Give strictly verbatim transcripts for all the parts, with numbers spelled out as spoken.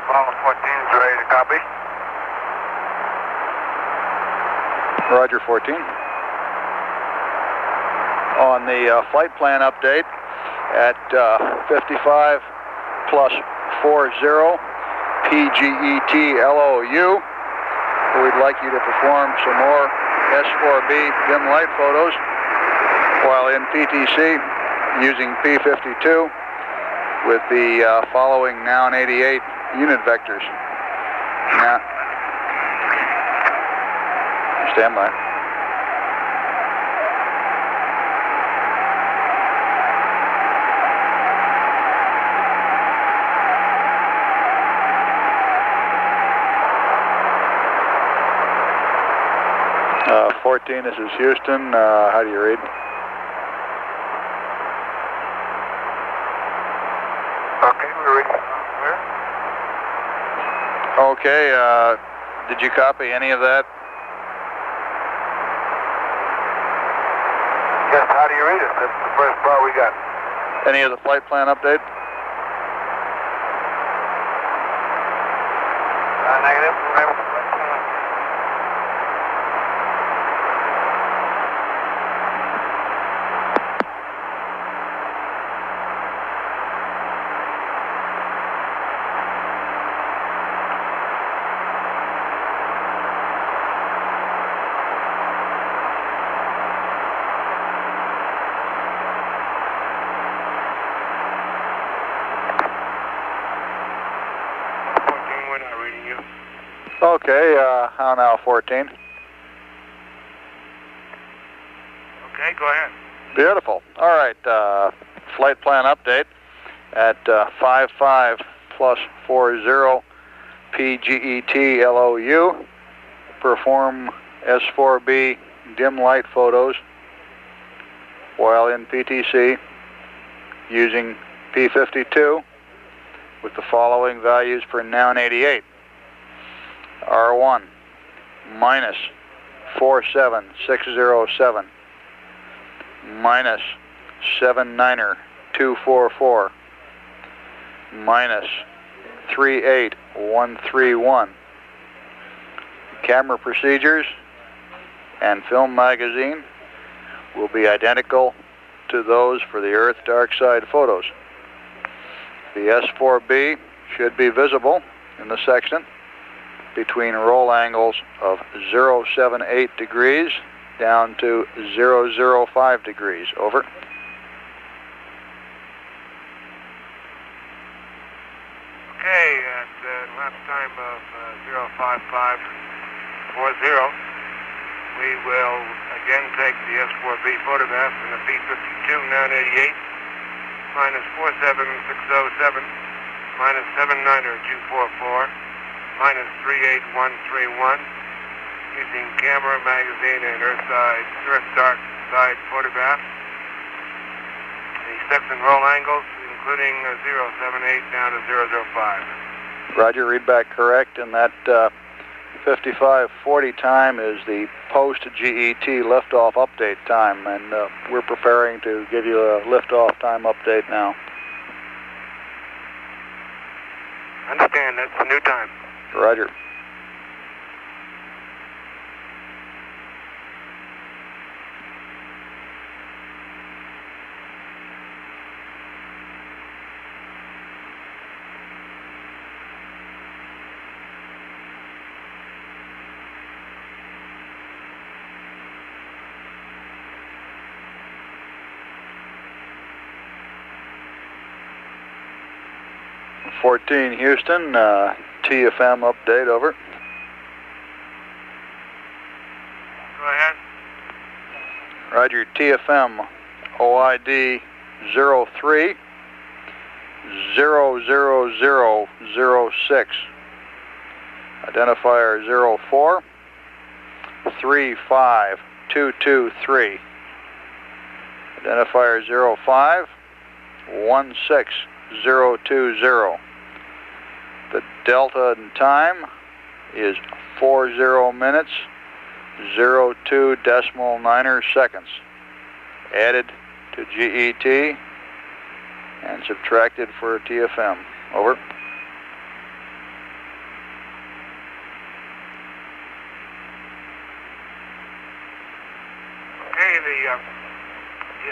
Apollo fourteen is ready to copy. Roger, fourteen. On the uh, flight plan update at uh, fifty-five plus forty P G E T L O U, we'd like you to perform some more S four B dim light photos while in P T C using P fifty-two with the uh, following Noun eighty-eight unit vectors. Now, stand by. Uh, fourteen, this is Houston. Uh, how do you read? Okay, we're reading. Where? Okay, uh, did you copy any of that? Yes, how do you read it? That's the first part we got. Any of the flight plan update? Uh, negative. Remember. Okay, uh, how now, fourteen? Okay, go ahead. Beautiful. All right, uh, flight plan update at uh, fifty-five plus forty P G E T L O U. Perform S four B dim light photos while in P T C using P fifty-two with the following values for Noun eighty-eight. R one minus four seven six zero seven minus seven niner two four four minus three eight one three one. Camera procedures and film magazine will be identical to those for the Earth dark side photos. The S four B should be visible in the section between roll angles of zero point seven eight degrees down to zero point zero five degrees. Over. Okay, at uh, last time of uh, zero five five four zero, we will again take the S four B photograph in the P fifty-two Noun eighty-eight minus four seven six zero seven minus seven niner two four four minus three eight one three one, using camera, magazine, and Earth side, Earth dark side photograph. The section roll angles, including uh, zero point seven eight down to zero point zero five. Roger, read back correct, and that uh, fifty-five forty time is the post-G E T liftoff update time, and uh, we're preparing to give you a liftoff time update now. Understand, that's the new time. Roger. fourteen Houston, uh, T F M update, over. Go ahead. Roger, T F M O I D zero three zero zero zero zero six. Identifier zero four three five two two three. Identifier zero five one six zero two zero. The delta in time is forty minutes, zero two decimal niner seconds. Added to G E T and subtracted for T F M. Over.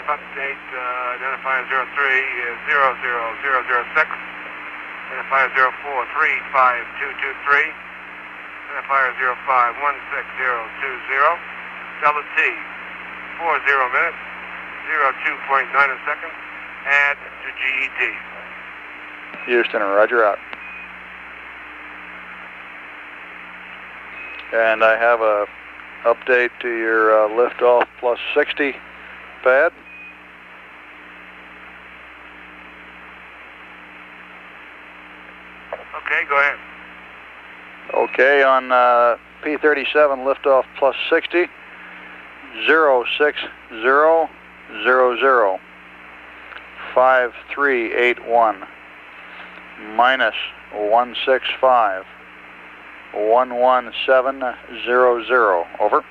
update, uh, identifier zero three is zero zero zero zero six, identifier zero four three five two two three, identifier zero five one six zero two zero, Delta T, four zero minutes, zero two point nine seconds, add to G E T. Houston, roger out. And I have a update to your uh, liftoff plus sixty pad. Okay, go ahead. Okay, on uh, P thirty-seven liftoff plus sixty, zero six zero zero zero five three eight one minus one six five one one seven zero zero. Over.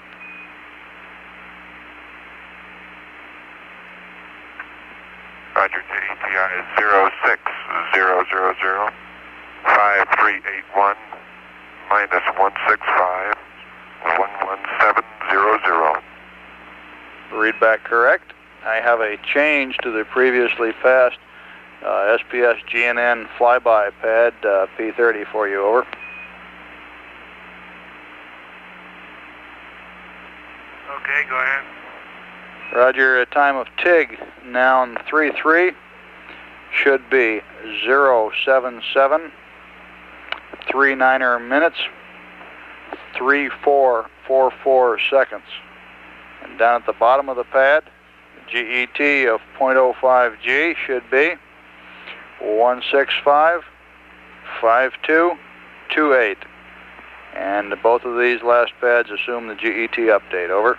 Roger, J E T I is zero six zero zero zero five three eight one minus one six five one one seven zero zero. Read back correct. I have a change to the previously passed uh, S P S G N N flyby pad uh, P thirty for you. Over. Okay, go ahead. Roger, a time of T I G, noun three three, should be zero seven seven three niner minutes, three four four four seconds. And down at the bottom of the pad, G E T of zero point zero five G should be one six five five two two eight. And both of these last pads assume the G E T update. Over.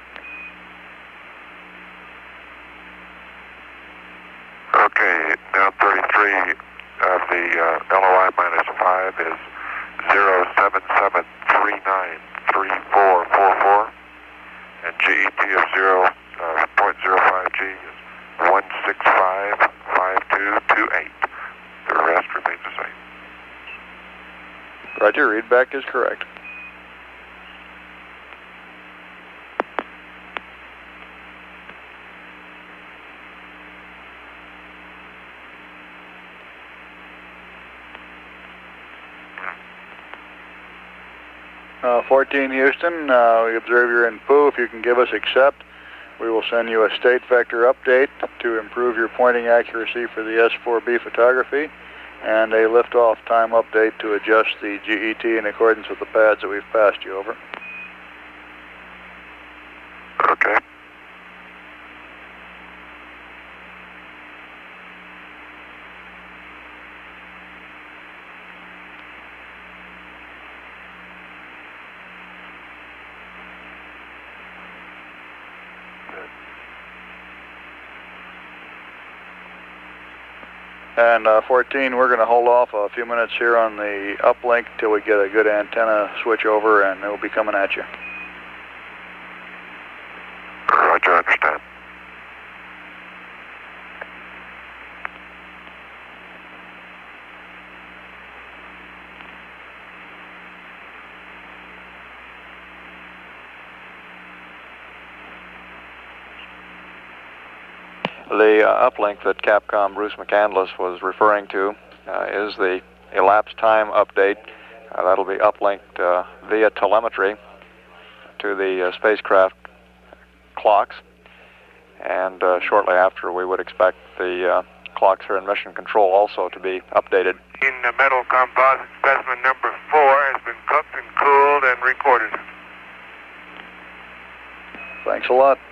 Okay, now thirty-three of the uh, L O I minus five is zero seven seven three nine three four four four, and G E T of zero point zero five G is one six five five two two eight. The rest remains the same. Roger, readback is correct. Uh, fourteen Houston, uh, we observe you're in P O O. If you can give us accept, we will send you a state vector update to improve your pointing accuracy for the S four B photography, and a liftoff time update to adjust the G E T in accordance with the pads that we've passed you. Over. Okay. And uh, fourteen, we're going to hold off a few minutes here on the uplink till we get a good antenna switch over, and it'll be coming at you. Roger, understand. The uh, uplink that Capcom Bruce McCandless was referring to uh, is the elapsed time update. Uh, that'll be uplinked uh, via telemetry to the uh, spacecraft clocks, and uh, shortly after we would expect the uh, clocks here in mission control also to be updated. In the metal composite specimen number four has been cooked and cooled and recorded. Thanks a lot.